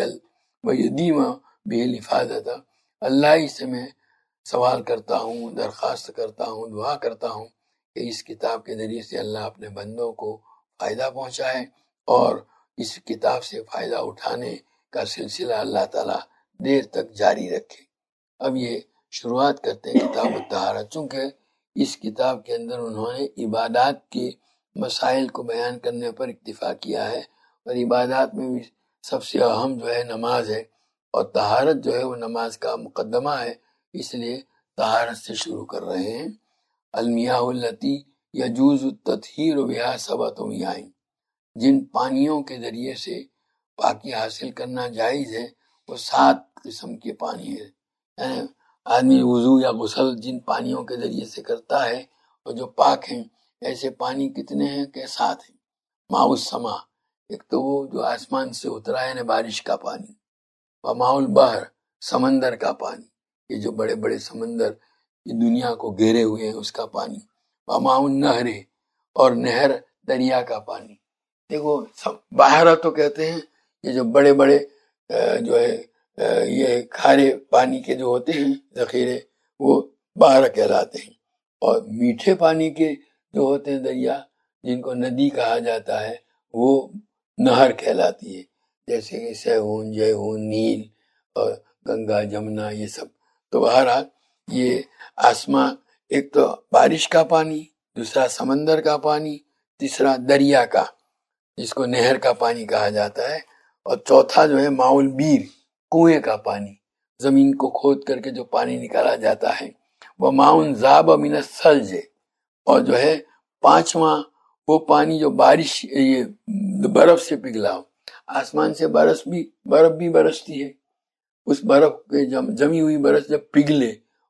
ویدیم به الافادۃ، اللہ ہی سے میں سوال کرتا ہوں، درخواست کرتا ہوں، دعا کرتا ہوں کہ اس کتاب کے ذریعے سے اللہ اپنے بندوں کو فائدہ پہنچائے اور اس کتاب سے فائدہ اٹھانے کا سلسلہ اللہ تعالیٰ دیر تک جاری رکھے۔ اب یہ شروعات کرتے ہیں کتاب الطہارت، چونکہ اس کتاب کے اندر انہوں نے عبادات کے مسائل کو بیان کرنے پر اکتفا کیا ہے، اور عبادات میں بھی سب سے اہم جو ہے نماز ہے، اور طہارت جو ہے وہ نماز کا مقدمہ ہے، اس لیے طہارت سے شروع کر رہے ہیں۔ المیاہ التی یجوز التطہیر بہا سبعۃ میاہ، جن پانیوں کے ذریعے سے پاکی حاصل کرنا جائز ہے وہ 7 قسم کے پانی ہے، یعنی آدمی وضو یا غسل جن پانیوں کے ذریعے سے کرتا ہے اور جو پاک ہیں، ایسے پانی کتنے ہیں کہ 7 ہیں۔ ماء السما، ایک تو وہ جو آسمان سے اترا ہے، یعنی بارش کا پانی۔ وماء البحر، سمندر کا پانی، یہ جو بڑے بڑے سمندر یہ دنیا کو گھیرے ہوئے ہیں اس کا پانی۔ وماء النہر، اور نہر دریا کا پانی۔ دیکھو باہرہ تو کہتے ہیں یہ جو بڑے بڑے جو ہے یہ کھارے پانی کے جو ہوتے ہیں ذخیرے وہ باہرہ کہلاتے ہیں، اور میٹھے پانی کے جو ہوتے ہیں دریا جن کو ندی کہا جاتا ہے وہ نہر کہلاتی ہے، جیسے کہ سیہون، جیہون، نیل اور گنگا، جمنا، یہ سب۔ تو بہرحال یہ آسمان، ایک تو بارش کا پانی، دوسرا سمندر کا پانی، تیسرا دریا کا جس کو نہر کا پانی کہا جاتا ہے، اور چوتھا جو ہے ماء البیر، کنویں کا پانی، زمین کو کھود کر کے جو پانی نکالا جاتا ہے۔ وہ ماء ذاب من الثلج، اور جو ہے 5واں وہ پانی جو بارش یہ برف سے پگھلا ہو، آسمان سے برف بھی برستی ہے، اس برف کے جمی ہوئی برف جب پگھلے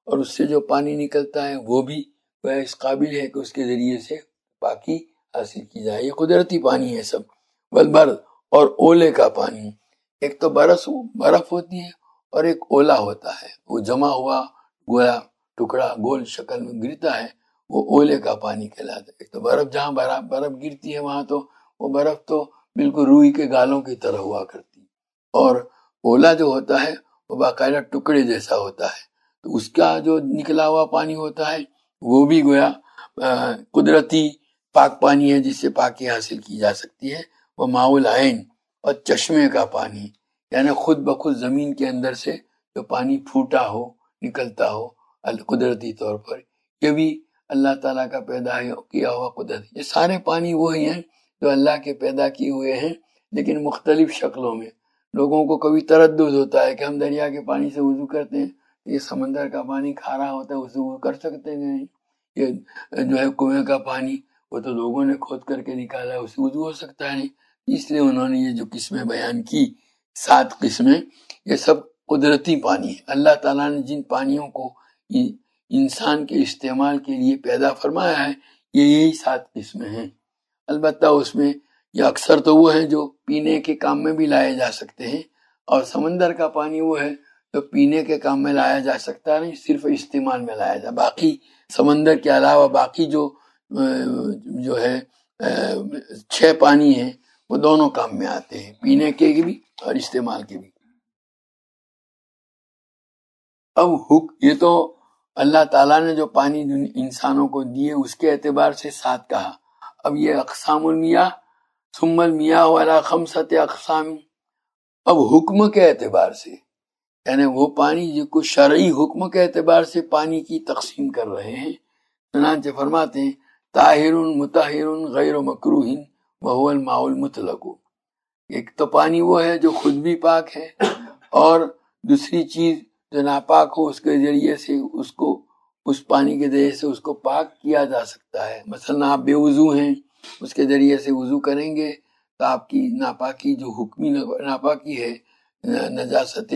اور اس سے جو پانی نکلتا ہے وہ بھی اس قابل ہے کہ اس کے ذریعے سے پاکی حاصل کی جائے. یہ قدرتی پانی ہے سب. والبرد، اور اولے کا پانی. ایک تو برف ہوتی ہے اور ایک اولا ہوتا ہے، وہ جمع ہوا گولا ٹکڑا گول شکل میں گرتا ہے، وہ اولے کا پانی کہلاتا ہے. ایک تو برف، جہاں برف گرتی ہے وہاں تو وہ برف تو بالکل روئی کے گالوں کی طرح ہوا کرتی، اور اولا جو ہوتا ہے وہ باقاعدہ ٹکڑے جیسا ہوتا ہے. تو اس کا جو نکلا ہوا پانی ہوتا ہے وہ بھی گویا قدرتی پاک پانی ہے جس سے پاکی حاصل کی جا سکتی ہے. وہ ماء العین، اور چشمے کا پانی، یعنی خود بخود زمین کے اندر سے جو پانی پھوٹا ہو نکلتا ہو قدرتی طور پر، یہ بھی اللہ تعالیٰ کا پیدا کیا ہوا قدرت. یہ سارے پانی وہی ہیں جو اللہ کے پیدا کیے ہوئے ہیں، لیکن مختلف شکلوں میں. لوگوں کو کبھی تردد ہوتا ہے کہ ہم دریا کے پانی سے وضو کرتے ہیں، یہ سمندر کا پانی کھارا ہوتا ہے، اسے وضو کر سکتے ہیں. یہ جو ہے کنویں کا پانی وہ تو لوگوں نے کھود کر کے نکالا، اسے وضو ہو سکتا ہے نہیں. اس لیے انہوں نے یہ جو قسمیں بیان کی 7 قسمیں، یہ سب قدرتی پانی ہے. اللہ تعالیٰ نے جن پانیوں کو انسان کے استعمال کے لیے پیدا فرمایا ہے یہی 7 قسمیں ہیں. البتہ اس میں یہ اکثر تو وہ ہیں جو پینے کے کام میں بھی لائے جا سکتے ہیں، اور سمندر کا پانی وہ ہے جو پینے کے کام میں لایا جا سکتا نہیں، صرف استعمال میں لایا جا. باقی سمندر کے علاوہ باقی جو ہے 6 پانی ہیں وہ دونوں کام میں آتے ہیں، پینے کے بھی اور استعمال کے بھی. اب یہ تو اللہ تعالیٰ نے جو پانی انسانوں کو دیے اس کے اعتبار سے 7 کہا. اب یہ اقسام المیاہ، ثم المیاہ علی 5 اقسام. اب حکم کے اعتبار سے، یعنی وہ پانی جس کو شرعی حکم کے اعتبار سے پانی کی تقسیم کر رہے ہیں. چنانچہ فرماتے ہیں طاہر مطہر غیر مکروہ وہو الماء المطلق. ایک تو پانی وہ ہے جو خود بھی پاک ہے، اور دوسری چیز جو ناپاک ہو اس کے ذریعے سے اس پانی کے ذریعے سے اس کو پاک کیا جا سکتا ہے. مثلا آپ بے وضو ہیں، اس کے ذریعے سے وضو کریں گے تو آپ کی ناپاکی جو حکمی ناپاکی ہے، نجاست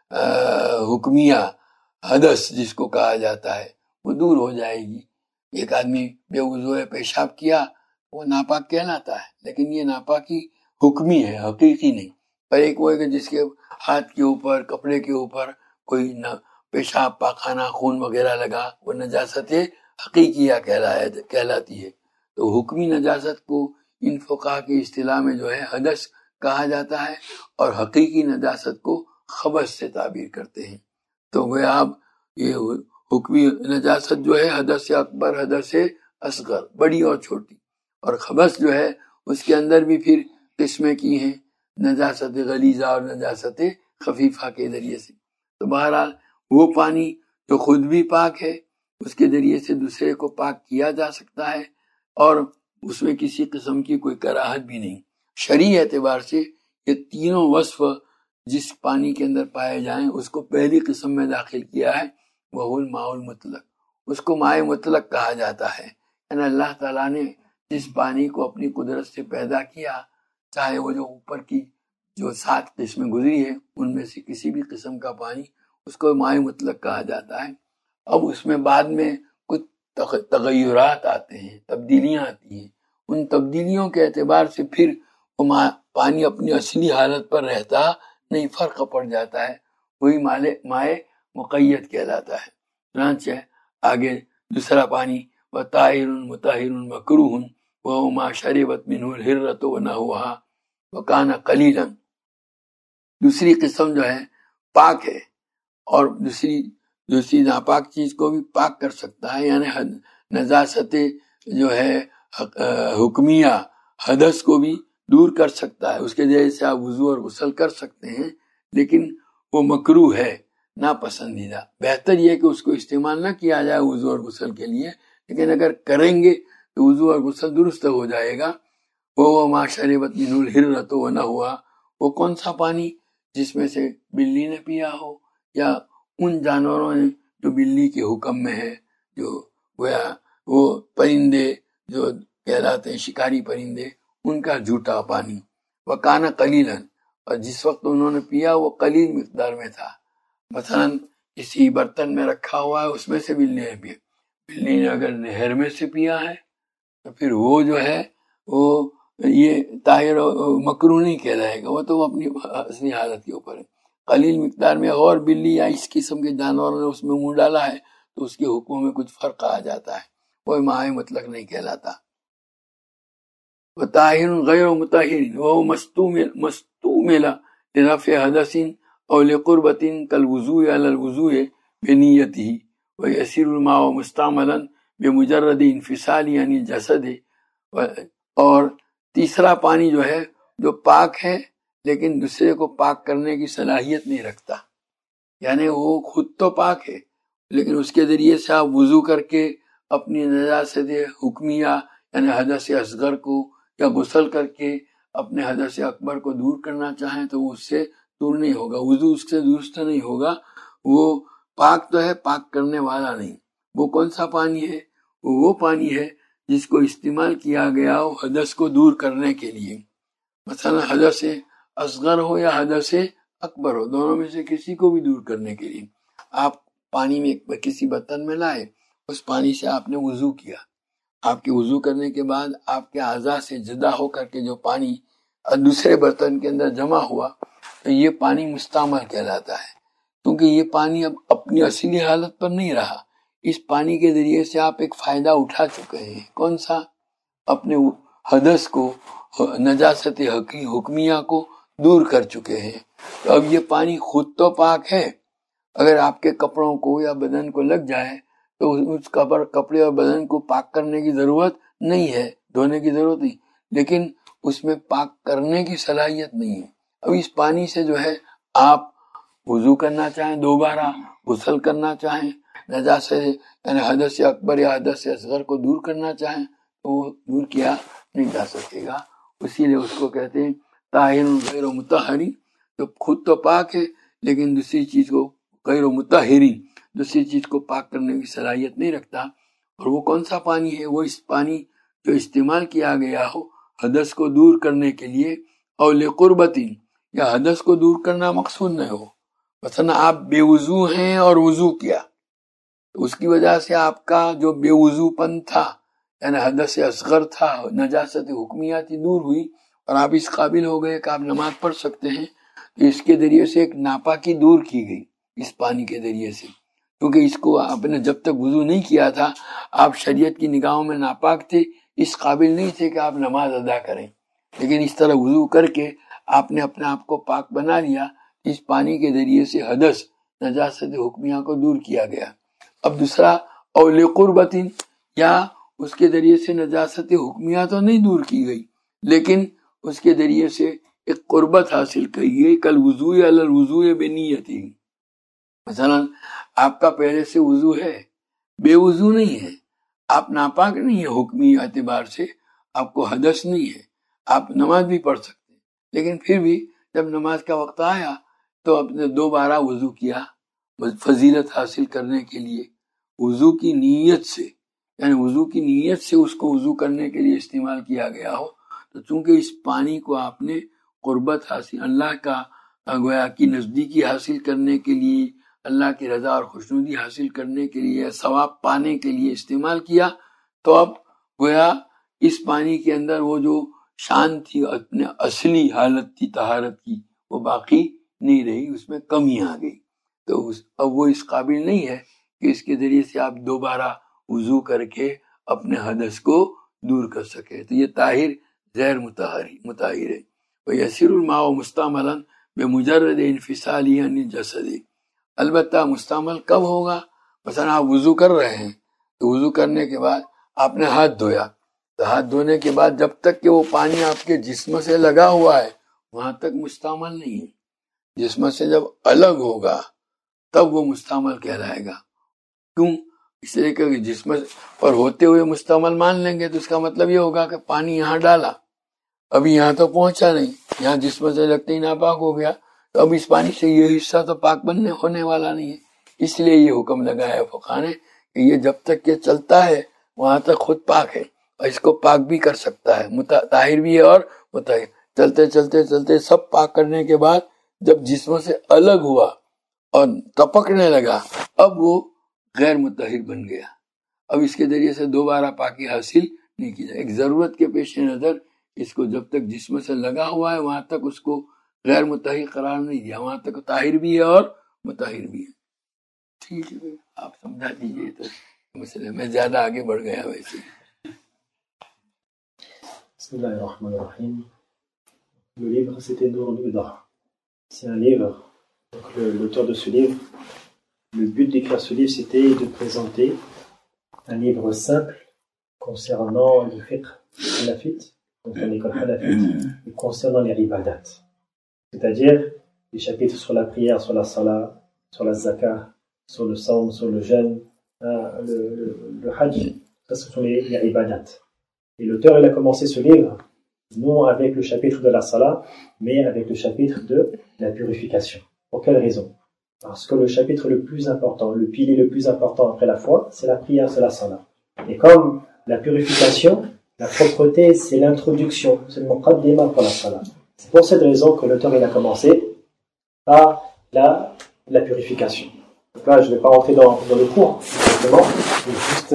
حکمیہ، حدث جس کو کہا جاتا ہے، وہ دور ہو جائے گی. ایک آدمی بے وضو ہے، پیشاب کیا، وہ ناپاک کہلاتا ہے، لیکن یہ ناپاکی حکمی ہے، حقیقی نہیں. پر ایک وہ ہے کہ جس کے ہاتھ کے اوپر، کپڑے کے اوپر کوئی پیشاب، پاخانہ، خون وغیرہ لگا، وہ نجاست حقیقیہ کہلاتی ہے. تو حکمی نجاست کو ان فقہا کی اصطلاح میں جو ہے حدث کہا جاتا ہے، اور حقیقی نجاست کو خبث سے تعبیر کرتے ہیں. تو وہ آپ یہ حکمی نجاست جو ہے حدث اکبر، حدث اصغر، بڑی اور چھوٹی، اور خبث جو ہے اس کے اندر بھی پھر قسمیں کی ہیں، نجاست غلیظہ اور نجاست خفیفہ کے ذریعے سے. تو بہرحال وہ پانی جو خود بھی پاک ہے اس کے ذریعے سے دوسرے کو پاک کیا جا سکتا ہے، اور اس میں کسی قسم کی کوئی کراہت بھی نہیں. شرعی اعتبار سے یہ تینوں وصف جس پانی کے اندر پائے جائیں اس کو پہلی قسم میں داخل کیا ہے، وہ الماء المطلق. اس کو ماء مطلق کہا جاتا ہے. یعنی اللہ تعالیٰ نے جس پانی کو اپنی قدرت سے پیدا کیا، چاہے وہ جو اوپر کی جو 7 قسمیں گزری ہے ان میں سے کسی بھی قسم کا پانی، اس کو ماء مطلق کہا جاتا ہے. اب اس میں بعد میں کچھ تغیرات آتے ہیں، تبدیلیاں آتی ہیں. ان تبدیلیوں کے اعتبار سے پھر وہ پانی اپنی اصلی حالت پر رہتا نہیں، فرق پڑ جاتا ہے، وہی مائع مقید کہلاتا ہے. چنانچہ آگے دوسرا پانی وطاہر مطہر مکروہ وہو ما شربت منہ الحرۃ ونحوھا وکان قلیلا. دوسری قسم جو ہے پاک ہے، اور دوسری ناپاک چیز کو بھی پاک کر سکتا ہے، یعنی نجاست جو ہے حکمیہ، حدث کو بھی دور کر سکتا ہے. اس کے ذریعے سے آپ وضو اور غسل کر سکتے ہیں، لیکن وہ مکروہ ہے، ناپسندیدہ. بہتر یہ کہ اس کو استعمال نہ کیا جائے وضو اور غسل کے لیے، لیکن اگر کریں گے تو وضو اور غسل درست ہو جائے گا. وہ ما شربت منہ الحرۃ ونحوھا، وہ کون سا پانی جس میں سے بلی نے پیا ہو یا ان جانوروں نے جو بلی کے حکم میں ہے، جو وہ پرندے جو کہلاتے ہیں شکاری پرندے، ان کا جھوٹا پانی. وکان قلیلا، اور جس وقت انہوں نے پیا وہ قلیل مقدار میں تھا. مثلا کسی برتن میں رکھا ہوا ہے اس میں سے بلی نے پیا، بلی نے اگر نہر میں سے پیا ہے تو پھر وہ جو ہے وہ یہ طاہر مکروہ نہیں کہلائے گا، وہ تو اپنی اصلی حالت کے اوپر ہے۔ قلیل مقدار میں اور بلی یا اس قسم کے جانوروں نے اس میں منہ ڈالا ہے تو اس کے حکموں میں کچھ فرق آ جاتا ہے، وہ ماء مطلق نہیں کہلاتا۔ وطاہر غیر مطہر وهو مستعمل لرفع حدث او لقربۃ كالوضوء على الوضوء بنيته ويصير الماء مستعملا بمجرد انفصال عن الجسد۔ اور تیسرا پانی جو ہے جو پاک ہے لیکن دوسرے کو پاک کرنے کی صلاحیت نہیں رکھتا، یعنی وہ خود تو پاک ہے لیکن اس کے ذریعے سے آپ وضو کر کے اپنی نجاست حکمیہ یعنی حدث اصغر کو یا غسل کر کے اپنے حدث اکبر کو دور کرنا چاہیں تو وہ اس سے دور نہیں ہوگا، وضو اس سے درست نہیں ہوگا، وہ پاک تو ہے پاک کرنے والا نہیں۔ وہ کون سا پانی ہے؟ وہ پانی ہے جس کو استعمال کیا گیا ہو حدث کو دور کرنے کے لیے، مثلا حدث اصغر ہو یا حدث اکبر ہو، دونوں میں سے کسی کو بھی دور کرنے کے لیے آپ پانی میں کسی برتن میں لائے، اس پانی سے آپ نے وضو کیا، آپ کے وضو کرنے کے بعد آپ کے اعضاء سے جدا ہو کر کے جو پانی دوسرے برتن کے اندر جمع ہوا تو یہ پانی مستعمل کہلاتا ہے، کیونکہ یہ پانی اب اپنی اصلی حالت پر نہیں رہا، اس پانی کے ذریعے سے آپ ایک فائدہ اٹھا چکے ہیں، کون سا؟ اپنے حدث کو نجاست حکمیہ کو دور کر چکے ہیں۔ تو اب یہ پانی خود تو پاک ہے، اگر آپ کے کپڑوں کو یا بدن کو لگ جائے تو اس کپڑے اور بدن کو پاک کرنے کی ضرورت نہیں ہے، دھونے کی ضرورت نہیں، لیکن اس میں پاک کرنے کی صلاحیت نہیں ہے۔ اب اس پانی سے جو ہے آپ وضو کرنا چاہیں، دوبارہ غسل کرنا چاہیں، نجاست یعنی حدث اکبر یا حدث اصغر کو دور کرنا چاہیں تو وہ دور کیا نہیں جا سکے گا، اسی لیے اس کو کہتے ہیں طاہر غیر مطہر، جو خود تو پاک ہے لیکن دوسری چیز کو غیر مطہری، دوسری چیز کو پاک کرنے کی صلاحیت نہیں رکھتا۔ اور وہ کون سا پانی ہے؟ وہ اس پانی جو استعمال کیا گیا ہو حدث کو دور کرنے کے لیے، اور لقربۃ یا حدث کو دور کرنا مقصود نہ ہو، مثلا آپ بے وضو ہیں اور وضو کیا تو اس کی وجہ سے آپ کا جو بے وضو پن تھا یعنی حدث اصغر تھا، نجاست حکمیہ تھی، دور ہوئی اور آپ اس قابل ہو گئے کہ آپ نماز پڑھ سکتے ہیں، تو اس کے ذریعے سے ایک ناپاکی دور کی گئی اس پانی کے ذریعے سے، کیونکہ اس کو آپ نے جب تک وضو نہیں کیا تھا آپ شریعت کی نگاہوں میں ناپاک تھے، اس قابل نہیں تھے کہ آپ نماز ادا کریں، لیکن اس طرح وضو کر کے آپ نے اپنے آپ کو پاک بنا لیا، اس پانی کے ذریعے سے حدث نجاست حکمیہ کو دور کیا گیا۔ اب دوسرا اور لقربۃ، یا اس کے ذریعے سے نجاست حکمیہ تو نہیں دور کی گئی لیکن اس کے ذریعے سے ایک قربت حاصل کی گئی، کل وضوء علی الوضوء بنیت، مثلا آپ کا پہلے سے وضو ہے، بے وضو نہیں ہے، آپ ناپاک نہیں ہے حکمی اعتبار سے، آپ کو حدث نہیں ہے، آپ نماز بھی پڑھ سکتے ہیں، لیکن پھر بھی جب نماز کا وقت آیا تو آپ نے دوبارہ وضو کیا فضیلت حاصل کرنے کے لیے، وضو کی نیت سے، یعنی وضو کی نیت سے اس کو وضو کرنے کے لیے استعمال کیا گیا ہو، تو چونکہ اس پانی کو آپ نے قربت حاصل، اللہ کا گویا کی نزدیکی حاصل کرنے کے لیے، اللہ کی رضا اور خوشنودی حاصل کرنے کے لیے، ثواب پانے کے لیے استعمال کیا، تو اب گویا اس پانی کے اندر وہ جو شان تھی، اپنے اصلی حالت تھی طہارت کی، وہ باقی نہیں رہی، اس میں کمی آ گئی، تو اب وہ اس قابل نہیں ہے کہ اس کے ذریعے سے آپ دوبارہ وضو کر کے اپنے حدث کو دور کر سکے، تو یہ طاہر غیر مطہر ہے۔ وَيَسِرُ الْمَاءُ مُسْتَعْمَلًا بِمُجَرَّدِ انفصاله عن الجسد، البتہ مستعمل کب ہوگا؟ مثلا آپ وضو کر رہے ہیں تو وضو کرنے کے بعد آپ نے ہاتھ دھویا، تو ہاتھ دھونے کے بعد جب تک کہ وہ پانی آپ کے جسم سے لگا ہوا ہے وہاں تک مستعمل نہیں ہے، جسم سے جب الگ ہوگا تب وہ مستعمل کہلائے گا۔ کیوں؟ اس لیے کہ جسم پر ہوتے ہوئے مستعمل مان لیں گے تو اس کا مطلب یہ ہوگا کہ پانی یہاں ڈالا، ابھی یہاں تو پہنچا نہیں، یہاں جسم سے لگتے ہی ناپاک ہو گیا، تو اب اس پانی سے یہ حصہ تو پاک ہونے والا نہیں ہے، اس لیے یہ حکم لگایا ہے فقہ نے کہ یہ جب تک یہ چلتا ہے وہاں تک خود پاک ہے اور اس کو پاک بھی کر سکتا ہے، طاہر بھی ہے اور مطہر، چلتے چلتے چلتے سب پاک کرنے کے بعد جب جسم سے الگ ہوا اور ٹپکنے لگا، اب وہ غیر متحر بن گیا، اب اس کے ذریعے سے دوبارہ پاکی حاصل نہیں کی جائے۔ ایک ضرورت کے پیش نظر اس کو جب تک جسم سے لگا ہوا ہے وہاں تک اس کو غیر متحر قرار نہیں دیا، وہاں تک طاہر بھی ہے اور متحر بھی ہے۔ ٹھیک ہے، آپ سمجھا دیجیے تو مسئلے میں زیادہ آگے بڑھ گیا ویسے۔ بسم الله الرحمن الرحيم. Le livre, c'était Nour al-Huda. C'est un livre. Donc, l'auteur de ce livre, le but d'écrire ce livre, c'était de présenter un livre simple concernant le fiqh hanafite, donc l'école hanafite, et concernant les ibadat. C'est-à-dire les chapitres sur la prière, sur la salat, sur la zakah, sur le saum, sur le jeûne, le hajj. Ça, ce sont les ibadat. Et l'auteur, il a commencé ce livre, non avec le chapitre de la salat, mais avec le chapitre de la purification. Pour quelle raison? Parce que le chapitre le plus important, le pilier le plus important après la foi, c'est la prière, c'est la salat. Et comme la purification, la propreté, c'est l'introduction, c'est le muqaddima pour la salat. C'est pour cette raison que l'auteur, il a commencé par la purification. Donc là, je ne vais pas rentrer dans le cours, simplement, mais juste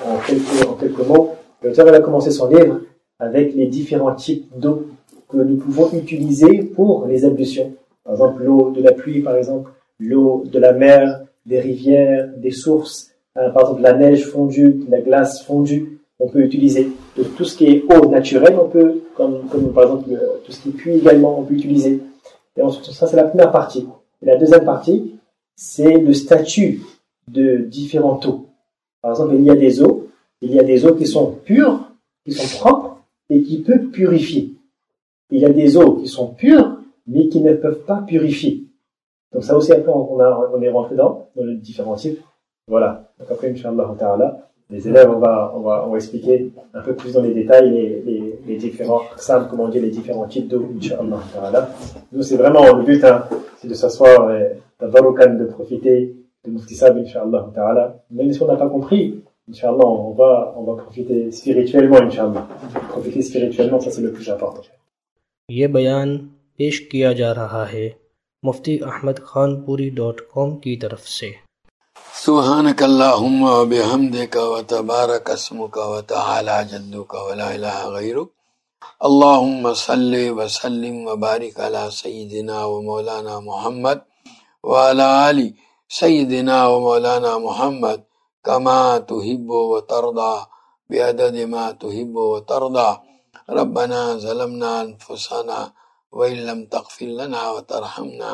en quelques mots. L'auteur a commencé son livre avec les différents types d'eau que nous pouvons utiliser pour les ablutions. Par exemple, l'eau de la pluie, par exemple, l'eau de la mer, des rivières, des sources, par exemple la neige fondue, la glace fondue, on peut utiliser. Donc, tout ce qui est eau naturelle, on peut, comme par exemple tout ce qui est pluie également, on peut utiliser. Et ensuite, ça c'est la première partie. Et la deuxième partie, c'est le statut de différentes eaux. Par exemple, il y a des eaux qui sont pures, qui sont propres et qui peuvent purifier. Il y a des eaux qui sont pures mais qui ne peuvent pas purifier. Donc ça aussi après on est rentré dans les différents types. Voilà. Donc après Inch'Allah ta'ala, les élèves on va expliquer un peu plus dans les détails les différents aqsam, comment dire, les différents types d'eau Inch'Allah ta'ala. Nous c'est vraiment le but, c'est de s'asseoir et de profiter de Mufti Sab Inch'Allah ta'ala. Même si on n'a pas compris, Inch'Allah, on va profiter spirituellement, Inch'Allah. Profiter spirituellement, ça c'est le plus important. یہ بیان پیش کیا جا رہا ہے مفتی احمد خان پوری .com کی طرف سے۔ سبحانک اللہم و بحمدک و تبارک اسمک و تعالی جدک و لا الہ غیرک، اللہم صلی و سلم و بارک علی سیدنا و مولانا محمد و علی آل سیدنا و مولانا محمد کما تحب و ترضى بعدد ما تحب و ترضى۔ ربنا ظلمنا انفسنا وان لم تغفر لنا وترحمنا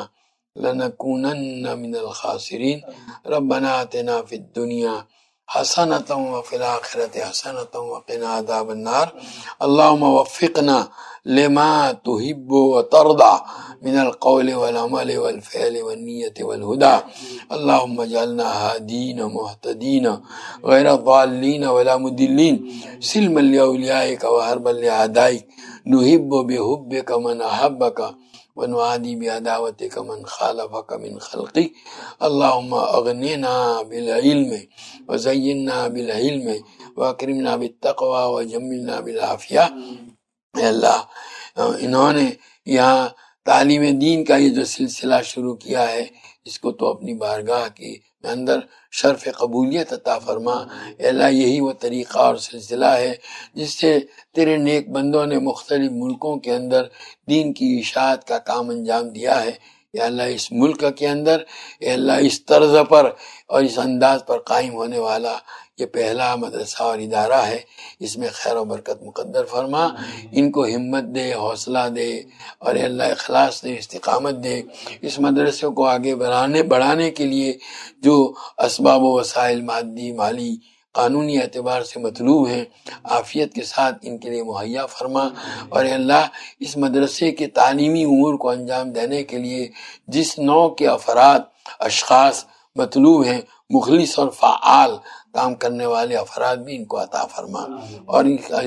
لنكونن من الخاسرين۔ ربنا آتنا في الدنيا حسنة وفي الآخرة حسنة وقنا عذاب النار۔ اللهم وفقنا لما تحب وترضى من القول والعمل والفعل والنية والهدى۔ اللهم اجعلنا هادين مهتدين غير ضالين ولا مضلين، سلما لأوليائك وحربا لأعدائك، نحب بحبك من أحبك ونعادي بعداوتك من خالفك من خلقك۔ اللهم اغننا بالعلم وزينا بالعلم واکرمنا بالتقوى وجملنا بالعافیہ۔ اے اللہ، انہوں نے یہاں تعلیم دین کا یہ جو سلسلہ شروع کیا ہے، اس کو تو اپنی بارگاہ کے اندر شرف قبولیت عطا فرما۔ اے اللہ، یہی وہ طریقہ اور سلسلہ ہے جس سے تیرے نیک بندوں نے مختلف ملکوں کے اندر دین کی اشاعت کا کام انجام دیا ہے۔ یا اللہ، اس ملک کے اندر اے اللہ اس طرز پر اور اس انداز پر قائم ہونے والا یہ پہلا مدرسہ اور ادارہ ہے، اس میں خیر و برکت مقدر فرما۔ ان کو ہمت دے، حوصلہ دے، اور اے اللہ اخلاص دے، استقامت دے۔ اس مدرسے کو آگے بڑھانے کے لیے جو اسباب و وسائل مادی، مالی، قانونی اعتبار سے مطلوب ہیں، عافیت کے ساتھ ان کے لیے مہیا فرما۔ اور اے اللہ، اس مدرسے کے تعلیمی امور کو انجام دینے کے لیے جس نوع کے افراد، اشخاص مطلوب ہیں، مخلص اور فعال کام کرنے والے افراد بھی ان کو عطا فرما، اور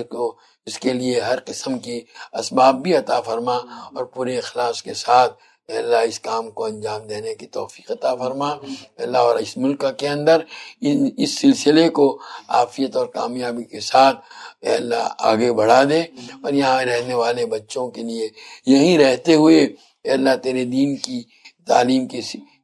اس کے لیے ہر قسم کی اسباب بھی عطا فرما، اور پورے اخلاص کے ساتھ اے اللہ اس کام کو انجام دینے کی توفیق عطا فرما۔ اے اللہ، اور اس ملک کے اندر اس سلسلے کو عافیت اور کامیابی کے ساتھ اے اللہ آگے بڑھا دے، اور یہاں رہنے والے بچوں کے لیے یہیں رہتے ہوئے اے اللہ تیرے دین کی تعلیم کی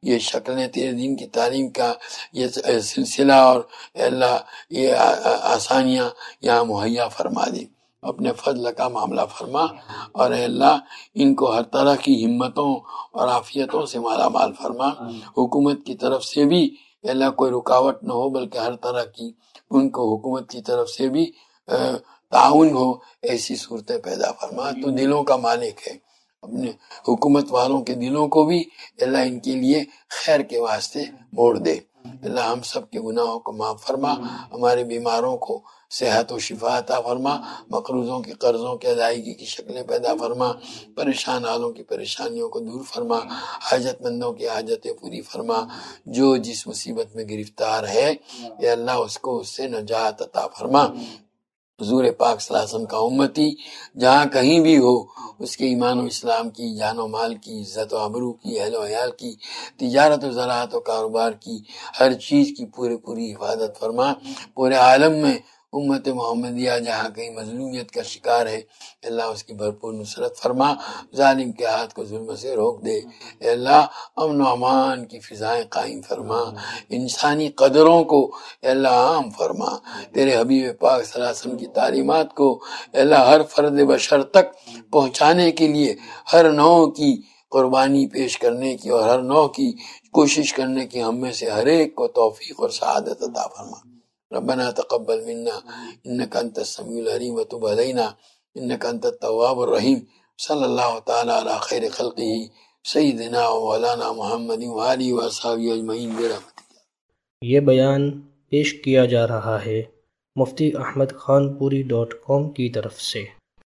یہ شکلیں تیرے دین کی تعلیم کا یہ سلسلہ اور اے اللہ یہ آسانیاں یہاں مہیا فرما دے، اپنے فضل کا معاملہ فرما، اور اے اللہ ان کو ہر طرح کی ہمتوں اور عافیتوں سے مالا مال فرما۔ حکومت کی طرف سے بھی اے اللہ کوئی رکاوٹ نہ ہو، بلکہ ہر طرح کی ان کو حکومت کی طرف سے بھی تعاون ہو، ایسی صورتیں پیدا فرما۔ تو دلوں کا مالک ہے، اپنے حکومت والوں کے دلوں کو بھی اللہ ان کے لیے خیر کے واسطے موڑ دے۔ اللہ ہم سب کے گناہوں کو معاف فرما، ہمارے بیماروں کو صحت و شفا عطا فرما، مقروضوں کے قرضوں کے ادائیگی کی شکلیں پیدا فرما، پریشان حالوں کی پریشانیوں کو دور فرما، حاجت مندوں کی حاجتیں پوری فرما، جو جس مصیبت میں گرفتار ہے اے اللہ اس کو اس سے نجات عطا فرما۔ حضور پاک صلی اللہ علیہ وسلم کا امتی جہاں کہیں بھی ہو، اس کے ایمان و اسلام کی، جان و مال کی، عزت و آبرو کی، اہل و عیال کی، تجارت و زراعت و کاروبار کی، ہر چیز کی پوری حفاظت فرما۔ پورے عالم میں امت محمدیہ جہاں کہیں مظلومیت کا شکار ہے اللہ اس کی بھرپور نصرت فرما، ظالم کے ہاتھ کو ظلم سے روک دے۔ اے اللہ امن و امان کی فضائیں قائم فرما، انسانی قدروں کو اے اللہ عام فرما، تیرے حبیب پاک صلی اللہ علیہ وسلم کی تعلیمات کو اے اللہ ہر فرد بشر تک پہنچانے کے لیے ہر نوع کی قربانی پیش کرنے کی اور ہر نوع کی کوشش کرنے کی ہم میں سے ہر ایک کو توفیق اور سعادت عطا فرما۔ ربنا تقبل منا انك انت السميع العليم وتب علينا انك انت التواب الرحيم صلى الله تعالى على خير خلقه سيدنا ومولانا محمد وآله وصحبه اجمعین برحمتک۔ یہ بیان پیش کیا جا رہا ہے مفتی احمد خان پوری .com کی طرف سے۔